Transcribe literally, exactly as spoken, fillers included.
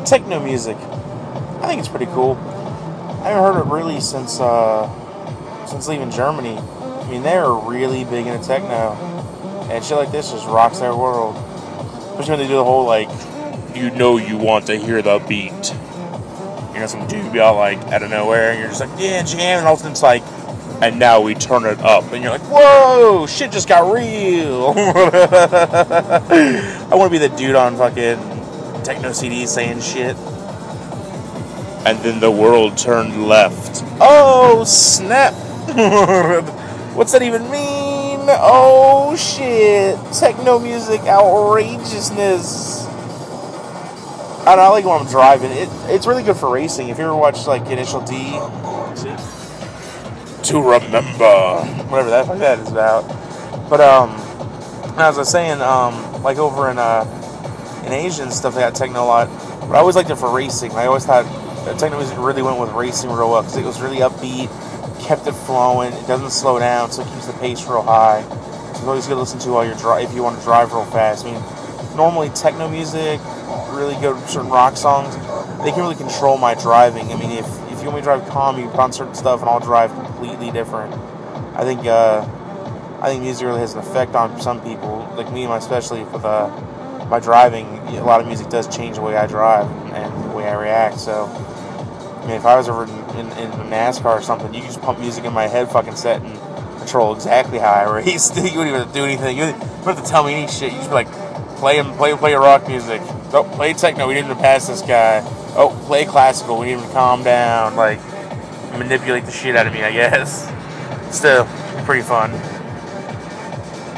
techno music. I think it's pretty cool. I haven't heard it really since uh, since leaving Germany. I mean, they're really big into techno, and shit like this just rocks their world. Especially when they do the whole like, you know, you want to hear the beat. You know, some dude be all like out of nowhere, and you're just like, yeah, jam, and all of a sudden it's like, and now we turn it up, and you're like, whoa, shit just got real. I want to be the dude on fucking techno C Ds saying shit. And then the world turned left. Oh, snap. What's that even mean? Oh, shit. Techno music outrageousness. I don't know, I like when I'm driving. It, it's really good for racing. If you ever watched, like, Initial D, to remember, whatever that, that is about. But, um, as I was saying, um, like over in, uh, in Asia and stuff, they got techno a lot. But I always liked it for racing. I always thought that techno music really went with racing real well, because it was really upbeat, kept it flowing, it doesn't slow down, so it keeps the pace real high. So it's always good to listen to while you're dri- if you want to drive real fast. I mean, normally techno music, really good certain rock songs, they can really control my driving. I mean, if, if you want me to drive calm, you put on certain stuff and I'll drive completely different. I think uh, I think music really has an effect on some people, like me, especially with uh, my driving. A lot of music does change the way I drive and, and the way I react. So, I mean, if I was over in, in, in NASCAR or something, you could just pump music in my head, fucking set, and control exactly how I race. You wouldn't even have to do anything. You wouldn't have to tell me any shit. You just be like, play him, play, play your rock music. Oh, play techno. We need him to pass this guy. Oh, play classical. We need him to calm down. Like, manipulate the shit out of me, I guess. Still, pretty fun.